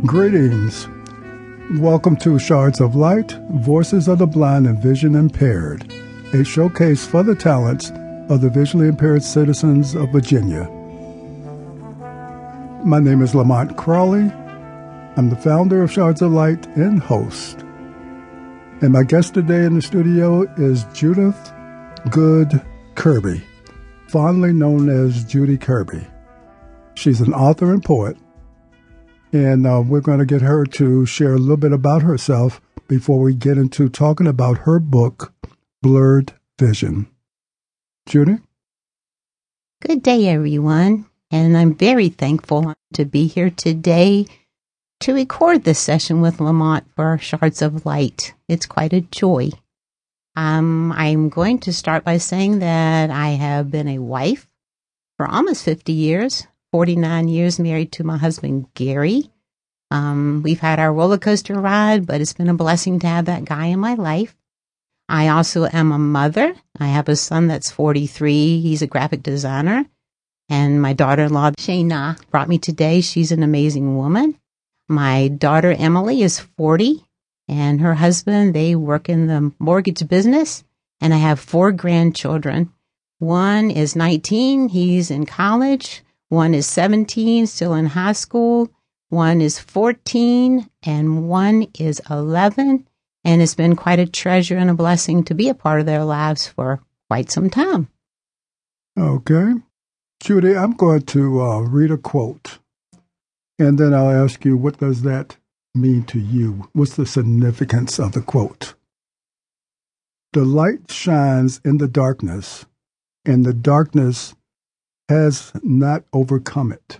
Greetings. Welcome to Shards of Light, Voices of the Blind and Vision Impaired, a showcase for the talents of the visually impaired citizens of Virginia. My name is Lamont Crawley. I'm the founder of Shards of Light and host. And my guest today in the studio is Judith Good Kirby, fondly known as Judy Kirby. She's an author and poet. And we're going to get her to share a little bit about herself before we get into talking about her book, Blurred Vision. Judy? Good day, everyone. And I'm very thankful to be here today to record this session with Lamont for Shards of Light. It's quite a joy. I'm going to start by saying that I have been a wife for almost 50 years. 49 years married to my husband, Gary. We've had our roller coaster ride, but it's been a blessing to have that guy in my life. I also am a mother. I have a son that's 43. He's a graphic designer. And my daughter-in-law, Shayna, brought me today. She's an amazing woman. My daughter, Emily, is 40. And her husband, they work in the mortgage business. And I have 4 grandchildren. One is 19. He's in college. One is 17, still in high school. One is 14, and one is 11. And it's been quite a treasure and a blessing to be a part of their lives for quite some time. Okay. Judy, I'm going to read a quote, and then I'll ask you, what does that mean to you? What's the significance of the quote? The light shines in the darkness, and the darkness has not overcome it.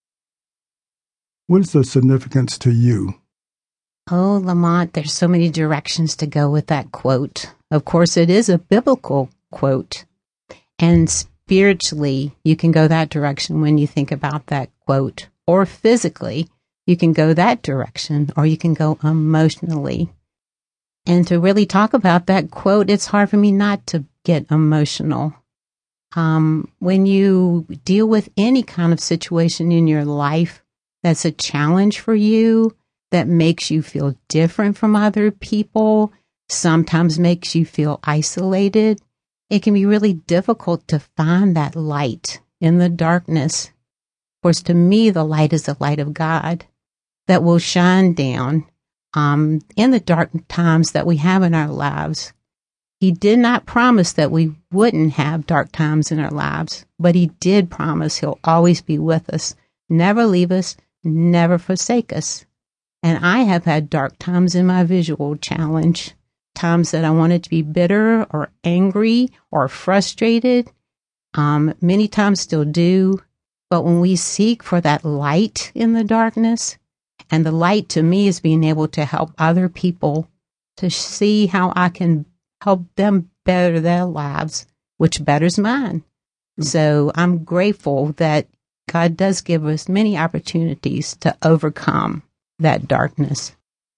What is the significance to you? Oh, Lamont, there's so many directions to go with that quote. Of course, it is a biblical quote. And spiritually, you can go that direction when you think about that quote. Or physically, you can go that direction, or you can go emotionally. And to really talk about that quote, it's hard for me not to get emotional. When you deal with any kind of situation in your life that's a challenge for you, that makes you feel different from other people, sometimes makes you feel isolated, it can be really difficult to find that light in the darkness. Of course, to me, the light is the light of God that will shine down in the dark times that we have in our lives. He did not promise that we wouldn't have dark times in our lives, but he did promise he'll always be with us, never leave us, never forsake us. And I have had dark times in my visual challenge, times that I wanted to be bitter or angry or frustrated. Many times still do. But when we seek for that light in the darkness, and the light to me is being able to help other people to see how I can help them better their lives, which betters mine. So I'm grateful that God does give us many opportunities to overcome that darkness.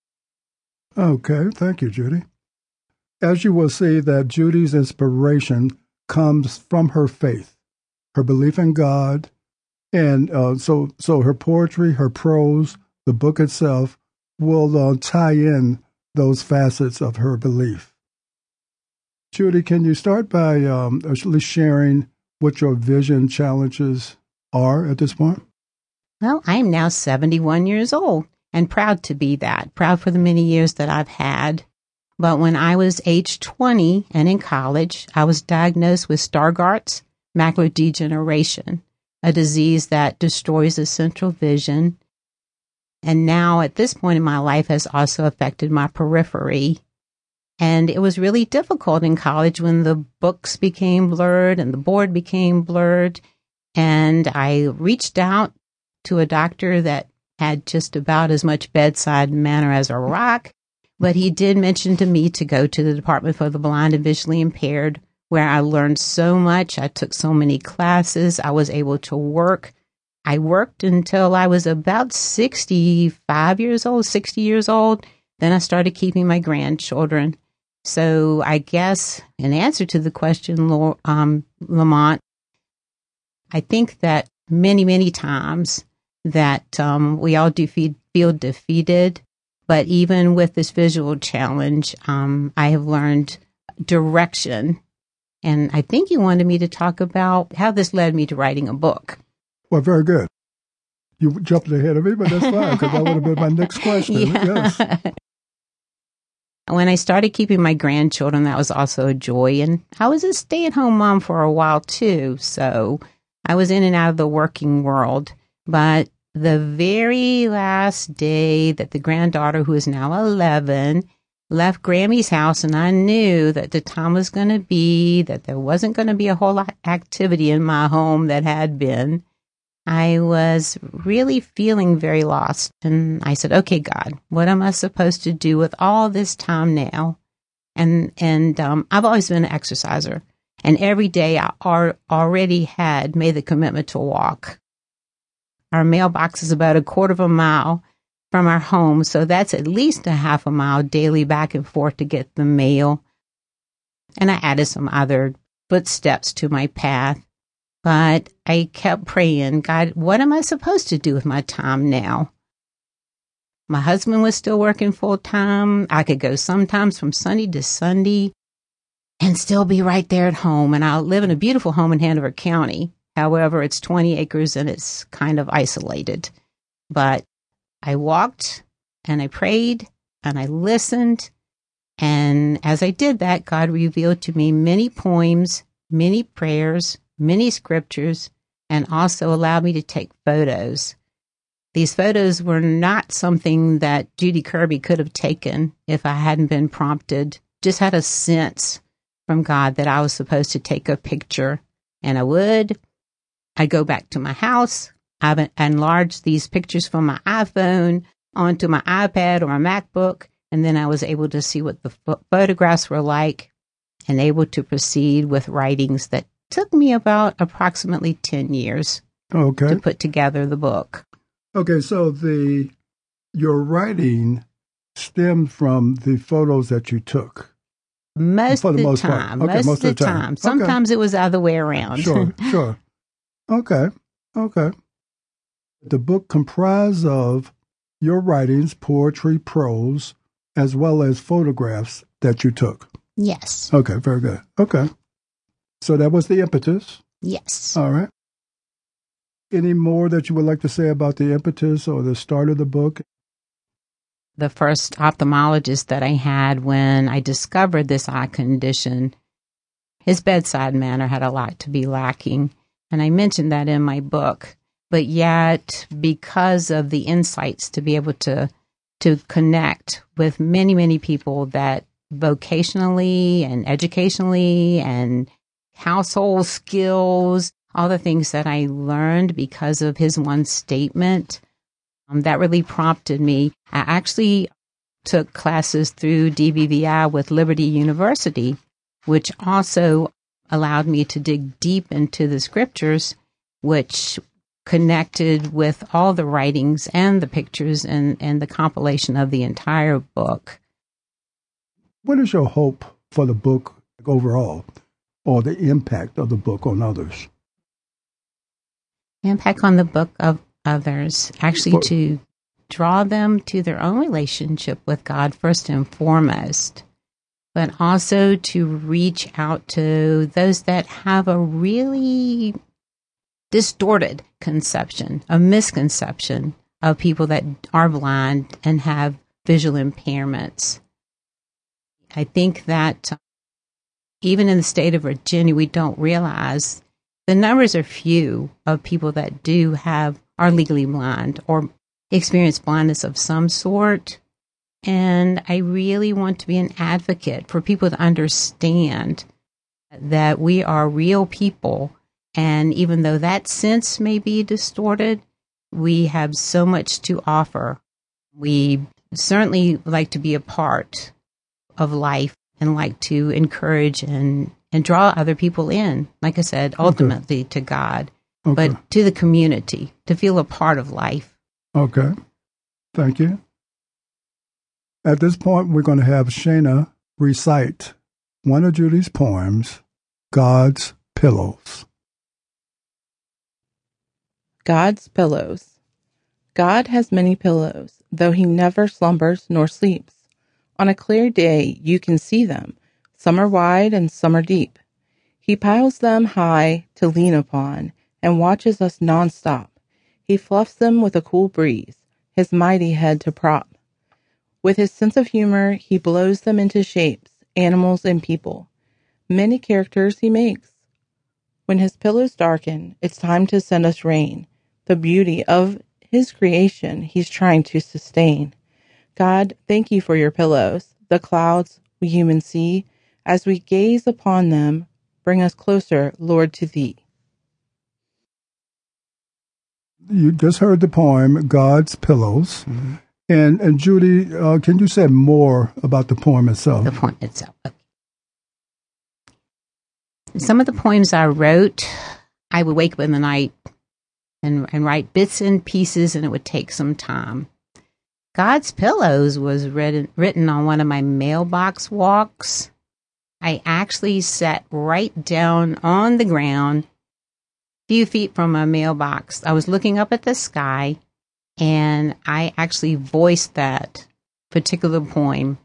Okay, thank you, Judy. As you will see, that Judy's inspiration comes from her faith, her belief in God, and so her poetry, her prose, the book itself will tie in those facets of her belief. Judy, can you start by at least sharing what your vision challenges are at this point? Well, I am now 71 years old and proud to be that, proud for the many years that I've had. But when I was age 20 and in college, I was diagnosed with Stargardt's macular degeneration, a disease that destroys the central vision. And now at this point in my life has also affected my periphery. And it was really difficult in college when the books became blurred and the board became blurred. And I reached out to a doctor that had just about as much bedside manner as a rock. But he did mention to me to go to the Department for the Blind and Visually Impaired, where I learned so much. I took so many classes. I was able to work. I worked until I was about 65 years old, 60 years old. Then I started keeping my grandchildren. So I guess in answer to the question, Lamont, I think that many, many times that we all do feel defeated. But even with this visual challenge, I have learned direction. And I think you wanted me to talk about how this led me to writing a book. Well, very good. You jumped ahead of me, but that's fine, because that would have been my next question. Yeah. Yes. When I started keeping my grandchildren, that was also a joy. And I was a stay-at-home mom for a while, too. So I was in and out of the working world. But the very last day that the granddaughter, who is now 11, left Grammy's house, and I knew that the time was going to be that there wasn't going to be a whole lot of activity in my home that had been, I was really feeling very lost. And I said, okay, God, what am I supposed to do with all this time now? And I've always been an exerciser. And every day I already had made the commitment to walk. Our mailbox is about a quarter of a mile from our home. So that's at least a half a mile daily back and forth to get the mail. And I added some other footsteps to my path. But I kept praying, God, what am I supposed to do with my time now? My husband was still working full time. I could go sometimes from Sunday to Sunday and still be right there at home. And I live in a beautiful home in Hanover County. However, it's 20 acres and it's kind of isolated. But I walked and I prayed and I listened. And as I did that, God revealed to me many poems, many prayers, many scriptures, and also allowed me to take photos. These photos were not something that Judy Kirby could have taken if I hadn't been prompted. Just had a sense from God that I was supposed to take a picture, and I would. I'd go back to my house. I've enlarged these pictures from my iPhone onto my iPad or my MacBook, and then I was able to see what the photographs were like and able to proceed with writings that took me about approximately 10 years to put together the book. Okay, so your writing stemmed from the photos that you took. Most of the time. Okay, most of the time. Sometimes it was the other way around. Sure. Okay. The book comprised of your writings, poetry, prose, as well as photographs that you took. Yes. Okay, very good. Okay. So that was the impetus? Yes. All right. Any more that you would like to say about the impetus or the start of the book? The first ophthalmologist that I had when I discovered this eye condition, his bedside manner had a lot to be lacking. And I mentioned that in my book. But yet, because of the insights to be able to connect with many, many people that vocationally and educationally and household skills, all the things that I learned because of his one statement, that really prompted me. I actually took classes through DVVI with Liberty University, which also allowed me to dig deep into the scriptures, which connected with all the writings and the pictures and the compilation of the entire book. What is your hope for the book overall, or the impact of the book on others? Impact on the book of others, actually to draw them to their own relationship with God first and foremost, but also to reach out to those that have a really distorted conception, a misconception of people that are blind and have visual impairments. I think that even in the state of Virginia, we don't realize the numbers are few of people that are legally blind or experience blindness of some sort. And I really want to be an advocate for people to understand that we are real people. And even though that sense may be distorted, we have so much to offer. We certainly like to be a part of life and like to encourage and draw other people in, like I said, ultimately to God, but to the community, to feel a part of life. Okay. Thank you. At this point, we're going to have Shana recite one of Judy's poems, God's Pillows. God's Pillows. God has many pillows, though he never slumbers nor sleeps. On a clear day you can see them. Some are wide and some are deep. He piles them high to lean upon and watches us nonstop. He fluffs them with a cool breeze, his mighty head to prop. With his sense of humor, he blows them into shapes, animals and people. Many characters he makes. When his pillows darken, it's time to send us rain. The beauty of his creation he's trying to sustain. God, thank you for your pillows. The clouds we humans see, as we gaze upon them, bring us closer, Lord, to thee. You just heard the poem, God's Pillows. Mm-hmm. And Judy, can you say more about the poem itself? The poem itself. Okay. Some of the poems I wrote, I would wake up in the night and write bits and pieces, and it would take some time. God's Pillows was written on one of my mailbox walks. I actually sat right down on the ground, a few feet from my mailbox. I was looking up at the sky, and I actually voiced that particular poem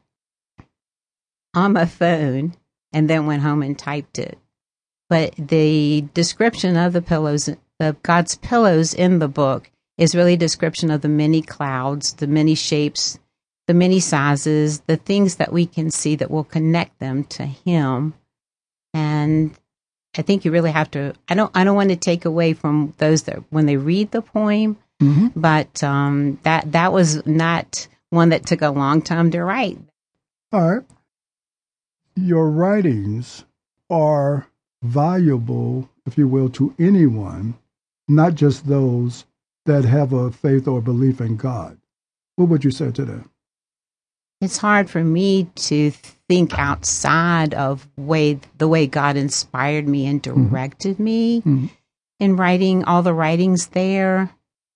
on my phone and then went home and typed it. But the description of the pillows, of God's pillows in the book, is really a description of the many clouds, the many shapes, the many sizes, the things that we can see that will connect them to Him. And I think you really have to, I don't want to take away from those that when they read the poem, mm-hmm. but that was not one that took a long time to write. All right. Your writings are valuable, if you will, to anyone, not just those that have a faith or belief in God. What would you say to that? It's hard for me to think outside of the way God inspired me and directed mm-hmm. me mm-hmm. in writing all the writings there.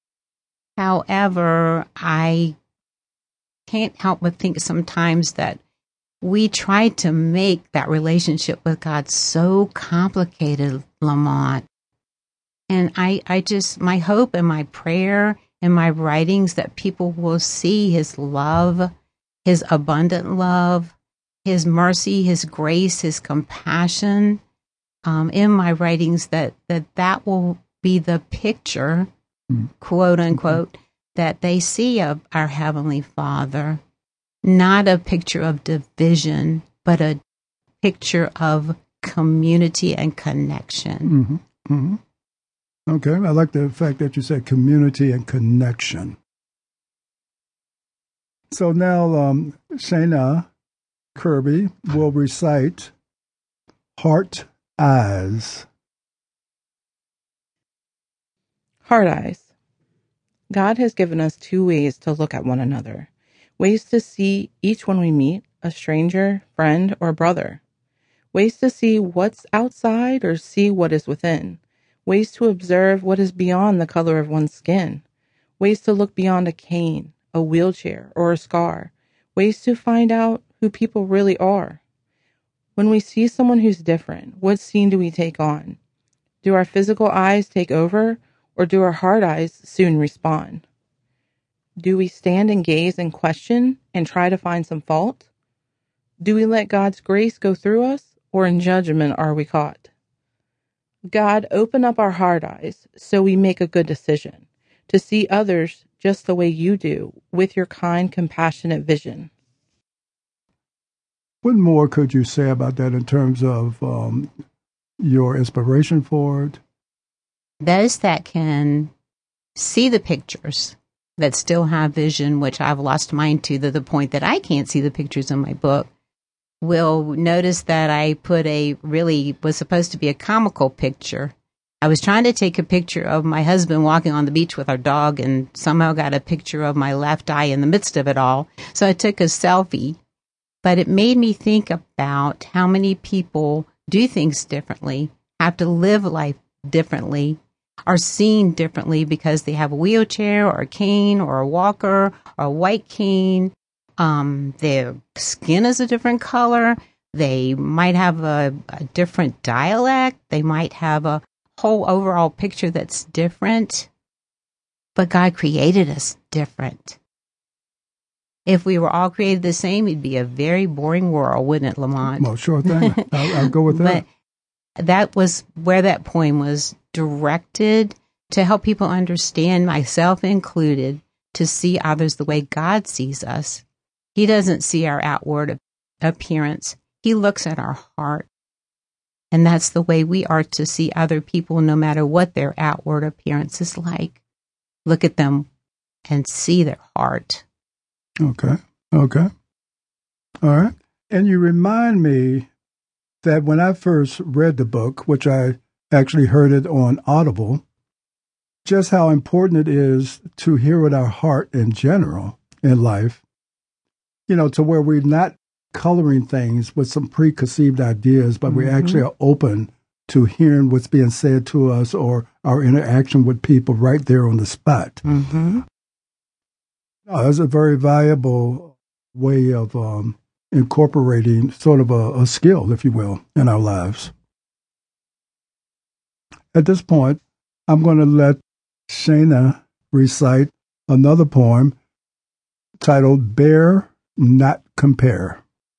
However, I can't help but think sometimes that we try to make that relationship with God so complicated, Lamont. And I just, my hope and my prayer and my writings that people will see His love, His abundant love, His mercy, His grace, His compassion in my writings, that will be the picture, quote unquote, that they see of our Heavenly Father. Not a picture of division, but a picture of community and connection. Mm-hmm. Mm-hmm. Okay, I like the fact that you said community and connection. So now Shayna Kirby will recite Heart Eyes. Heart eyes. God has given us two ways to look at one another. Ways to see each one we meet, a stranger, friend, or brother. Ways to see what's outside or see what is within. Ways to observe what is beyond the color of one's skin. Ways to look beyond a cane, a wheelchair, or a scar. Ways to find out who people really are. When we see someone who's different, what scene do we take on? Do our physical eyes take over, or do our heart eyes soon respond? Do we stand and gaze and question and try to find some fault? Do we let God's grace go through us, or in judgment are we caught? God, open up our heart eyes so we make a good decision, to see others just the way you do, with your kind, compassionate vision. What more could you say about that in terms of your inspiration for it? Those that can see the pictures, that still have vision, which I've lost mine to the point that I can't see the pictures in my book, will notice that I put was supposed to be a comical picture. I was trying to take a picture of my husband walking on the beach with our dog and somehow got a picture of my left eye in the midst of it all. So I took a selfie, but it made me think about how many people do things differently, have to live life differently, are seen differently because they have a wheelchair or a cane or a walker or a white cane. Their skin is a different color. They might have a different dialect. They might have a whole overall picture that's different. But God created us different. If we were all created the same, it'd be a very boring world, wouldn't it, Lamont? Well, sure thing. I'll go with that. But that was where that poem was directed, to help people understand, myself included, to see others the way God sees us. He doesn't see our outward appearance. He looks at our heart. And that's the way we are to see other people, no matter what their outward appearance is like. Look at them and see their heart. Okay. All right. And you remind me that when I first read the book, which I actually heard it on Audible, just how important it is to hear with our heart in general in life, to where we're not coloring things with some preconceived ideas, but we actually are open to hearing what's being said to us or our interaction with people right there on the spot. Mm-hmm. That's a very valuable way of incorporating sort of a skill, if you will, in our lives. At this point, I'm going to let Shana recite another poem titled Bear, Not Compare.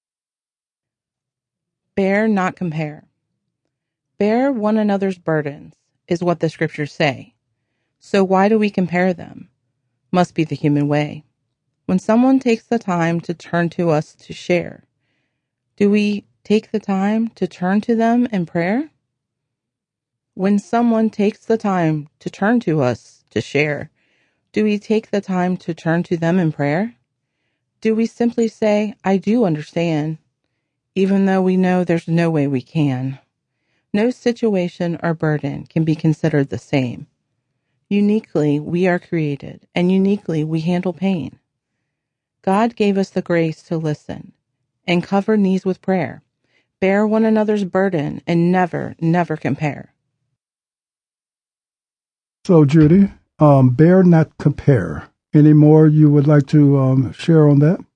Bear, not compare. Bear one another's burdens, is what the scriptures say. So why do we compare them? Must be the human way. When someone takes the time to turn to us to share, do we take the time to turn to them in prayer? When someone takes the time to turn to us to share, do we take the time to turn to them in prayer? Do we simply say, I do understand, even though we know there's no way we can? No situation or burden can be considered the same. Uniquely, we are created, and uniquely, we handle pain. God gave us the grace to listen and cover knees with prayer, bear one another's burden, and never, never compare. So, Judy, bear, not compare. Any more you would like to share on that?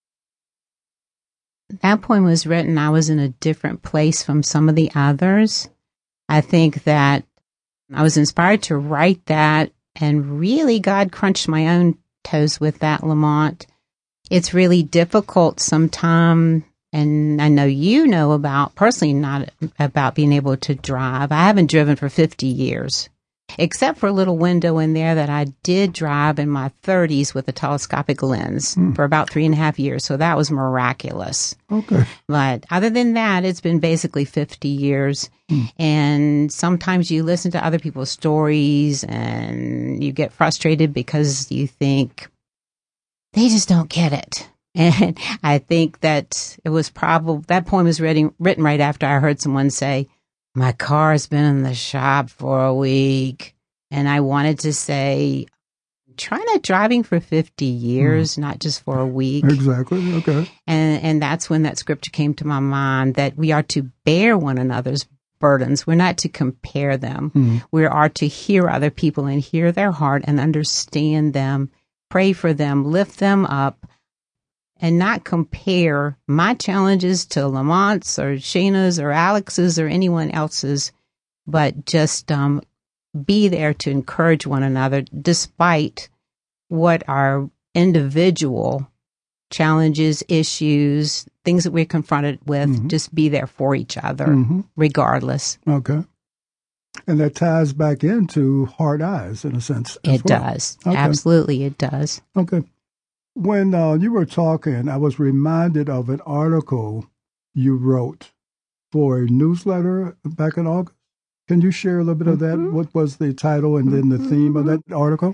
That poem was written, I was in a different place from some of the others. I think that I was inspired to write that, and really God crunched my own toes with that, Lamont. It's really difficult sometimes, and I know you know about, personally not about being able to drive. I haven't driven for 50 years. Except for a little window in there that I did drive in my 30s with a telescopic lens for about 3.5 years. So that was miraculous. Okay. But other than that, it's been basically 50 years. And sometimes you listen to other people's stories and you get frustrated because you think they just don't get it. And I think that it was probably, that poem was written right after I heard someone say, my car's been in the shop for a week. And I wanted to say, try not driving for 50 years, not just for a week. Exactly. Okay. And that's when that scripture came to my mind, that we are to bear one another's burdens. We're not to compare them. We are to hear other people and hear their heart and understand them, pray for them, lift them up, and not compare my challenges to Lamont's or Shana's or Alex's or anyone else's, but just be there to encourage one another despite what our individual challenges, issues, things that we're confronted with. Just be there for each other, regardless. Okay. And that ties back into hard eyes, in a sense. It does. Okay. Absolutely, it does. Okay. When you were talking, I was reminded of an article you wrote for a newsletter back in August. Can you share a little bit of that? What was the title and then the theme of that article?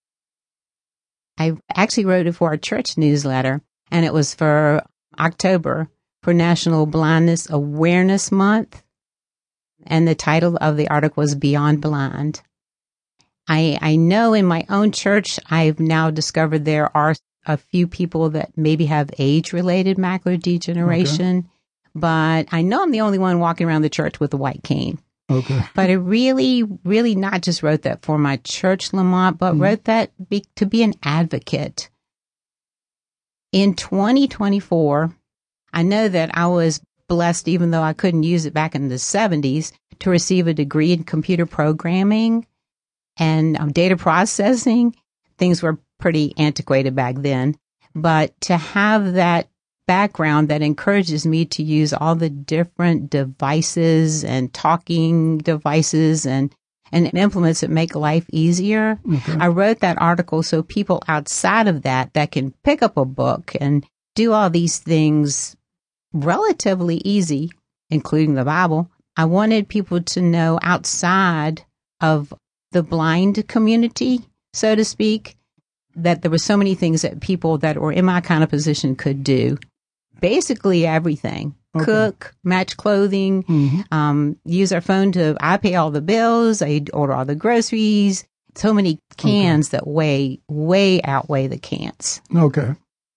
I actually wrote it for a church newsletter, and it was for October, for National Blindness Awareness Month. And the title of the article was Beyond Blind. I know in my own church, I've now discovered there are a few people that maybe have age-related macular degeneration, but I know I'm the only one walking around the church with a white cane. Okay. But I really, really not just wrote that for my church, Lamont, but wrote that to be an advocate. In 2024, I know that I was blessed, even though I couldn't use it back in the 70s, to receive a degree in computer programming. and data processing. Things were pretty antiquated back then. But to have that background that encourages me to use all the different devices and talking devices and implements that make life easier. Okay. I wrote that article so people outside of that can pick up a book and do all these things relatively easy, including the Bible. I wanted people to know outside of the blind community, so to speak, that there were so many things that people that were in my kind of position could do. Basically everything. Okay. Cook, match clothing, use our phone I pay all the bills, I order all the groceries. So many cans that way outweigh the can'ts. Okay.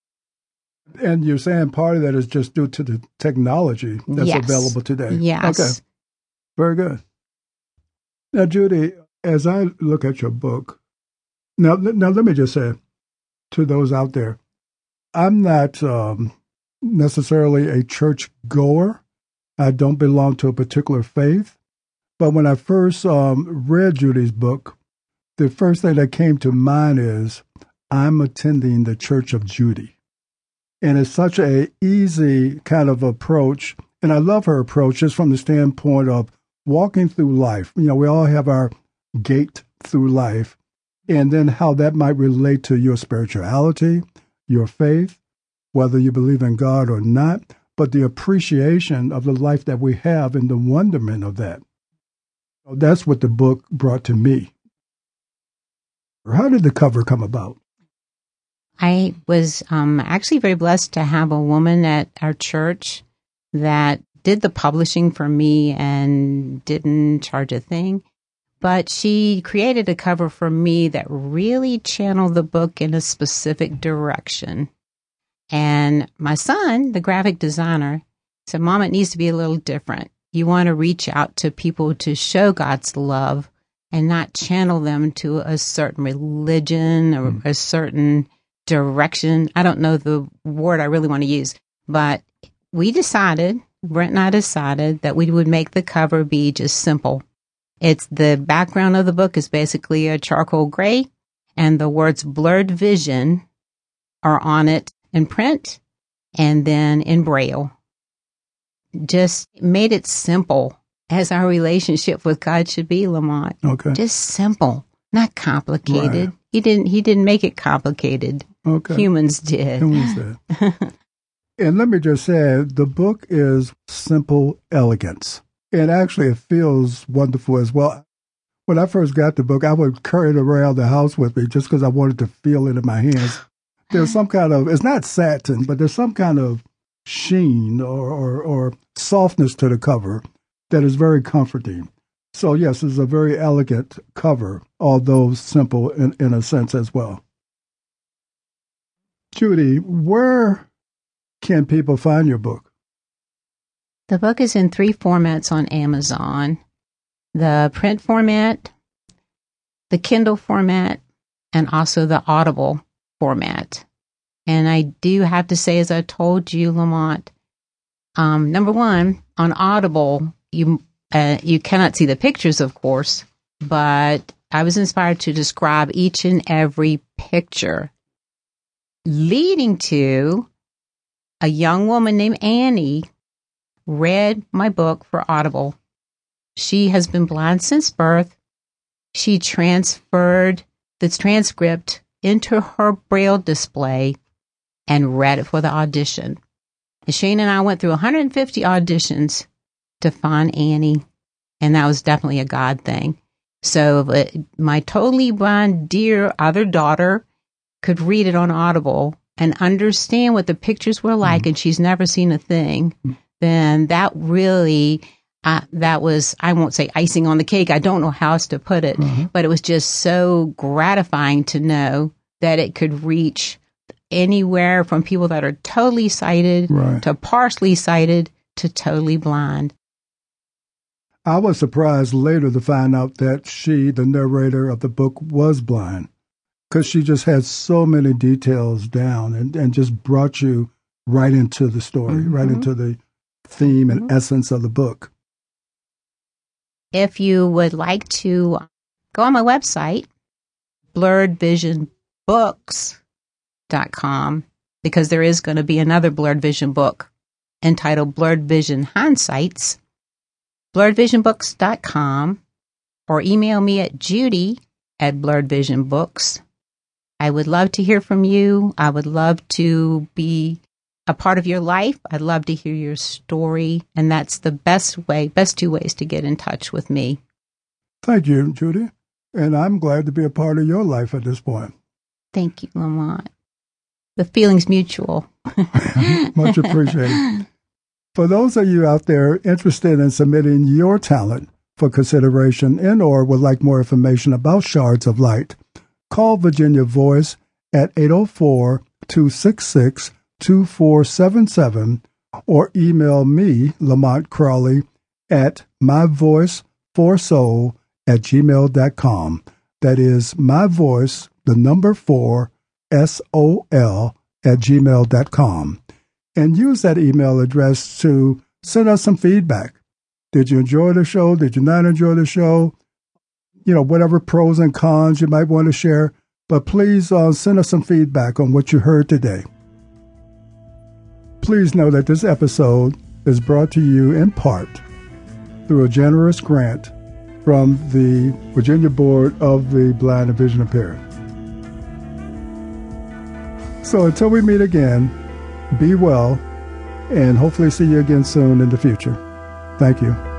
And you're saying part of that is just due to the technology that's available today. Yes. Okay. Very good. Now, Judy, as I look at your book, now let me just say to those out there, I'm not necessarily a church goer. I don't belong to a particular faith. But when I first read Judy's book, the first thing that came to mind is I'm attending the Church of Judy. And it's such a easy kind of approach. And I love her approach just from the standpoint of walking through life. You know, we all have our gait through life. And then how that might relate to your spirituality, your faith, whether you believe in God or not, but the appreciation of the life that we have and the wonderment of that. That's what the book brought to me. How did the cover come about? I was actually very blessed to have a woman at our church that did the publishing for me and didn't charge a thing. But she created a cover for me that really channeled the book in a specific direction. And my son, the graphic designer, said, Mom, it needs to be a little different. You want to reach out to people to show God's love and not channel them to a certain religion or a certain direction. I don't know the word I really want to use, but Brent and I decided that we would make the cover be just simple. It's the background of the book is basically a charcoal gray, and the words blurred vision are on it in print and then in Braille. Just made it simple as our relationship with God should be, Lamont. Okay. Just simple, not complicated. Right. He didn't make it complicated. Okay. Humans did. And let me just say, the book is simple elegance. And actually, it feels wonderful as well. When I first got the book, I would carry it around the house with me just because I wanted to feel it in my hands. There's some kind of, it's not satin, but there's some kind of sheen or softness to the cover that is very comforting. So yes, it's a very elegant cover, although simple in a sense as well. Judy, where can people find your book? The book is in 3 formats on Amazon. The print format, the Kindle format, and also the Audible format. And I do have to say, as I told you, Lamont, number one, on Audible, you cannot see the pictures, of course, but I was inspired to describe each and every picture, leading to a young woman named Annie read my book for Audible. She has been blind since birth. She transferred the transcript into her Braille display and read it for the audition. And Shane and I went through 150 auditions to find Annie, and that was definitely a God thing. So my totally blind dear other daughter could read it on Audible and understand what the pictures were like, and she's never seen a thing, then that really, that was, I won't say icing on the cake. I don't know how else to put it, but it was just so gratifying to know that it could reach anywhere from people that are totally sighted to partially sighted to totally blind. I was surprised later to find out that she, the narrator of the book, was blind, because she just had so many details down and just brought you right into the story, right into the theme and essence of the book. If you would like to go on my website, blurredvisionbooks.com, because there is going to be another Blurred Vision book entitled Blurred Vision Hindsights, blurredvisionbooks.com, or email me at judy@blurredvisionbooks. I would love to hear from you. I would love to be a part of your life. I'd love to hear your story. And that's the best two ways to get in touch with me. Thank you, Judy. And I'm glad to be a part of your life at this point. Thank you, Lamont. The feeling's mutual. Much appreciated. For those of you out there interested in submitting your talent for consideration and or would like more information about Shards of Light, call Virginia Voice at 804-266-2477 or email me, Lamont Crawley, at myvoice4soul@gmail.com. That is myvoice, the number 4, SOL@gmail.com. And use that email address to send us some feedback. Did you enjoy the show? Did you not enjoy the show? Whatever pros and cons you might want to share, but please send us some feedback on what you heard today. Please know that this episode is brought to you in part through a generous grant from the Virginia Board of the Blind and Vision Impaired. So until we meet again, be well, and hopefully see you again soon in the future. Thank you.